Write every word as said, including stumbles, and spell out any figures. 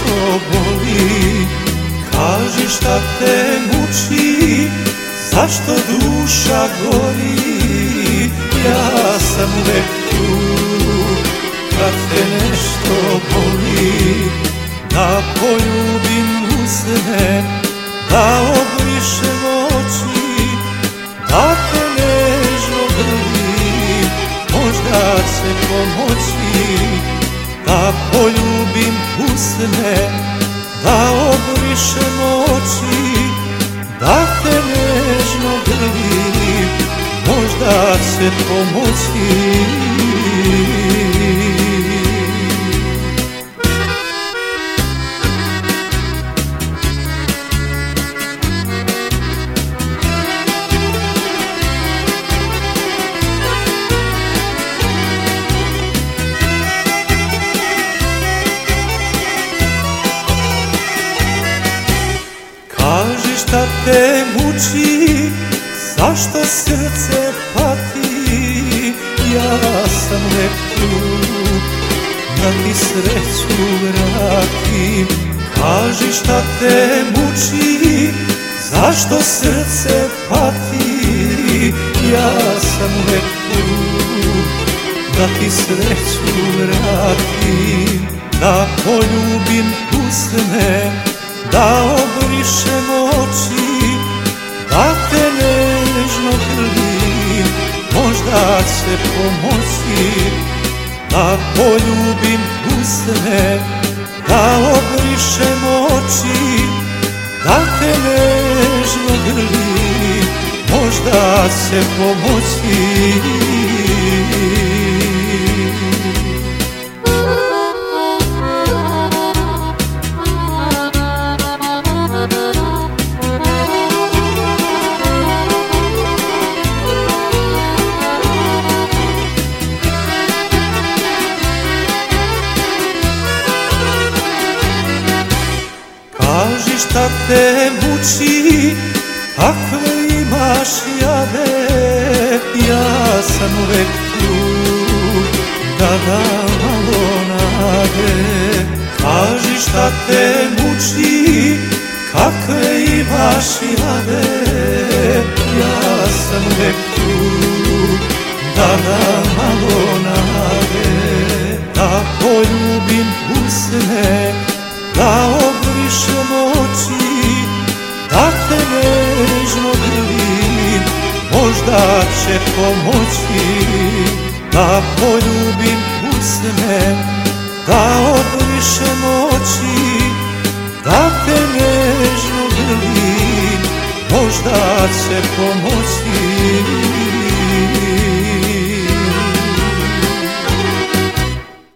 boli. Kaži šta te muči, zašto duša gori. Ja sam uvek tu kad te nešto boli. Da poljubim usne, da obrišem oči, da te nežno grlim, možda će pomoći. Da poljubim usne, da obrišem oči, da te nežno grlim, možda će pomoći. Kaži šta te muči, zašto srce pati. Ja sam uvek tu da ti sreću vratim. Kaži šta te muči, zašto srce pati. Ja sam uvek tu da ti sreću vratim. Da poljubim usne, da obrišem oči, da te nežno grlim, možda će pomoći. Da poljubim usne, da obrišem oči, da te nežno grlim, možda će pomoći. Kaži šta te muči, kakve imaš jade. Ja sam uvek tu da dam malo nade. Kaži šta te muči, kakve imaš jade. Ja sam uvek tu da dam malo nade. Da poljubim usne, da obrišem oči, da te nežno grlim, možda će pomoći. Da poljubim usne, da obrišem oči, da te nežno grlim, možda će pomoći.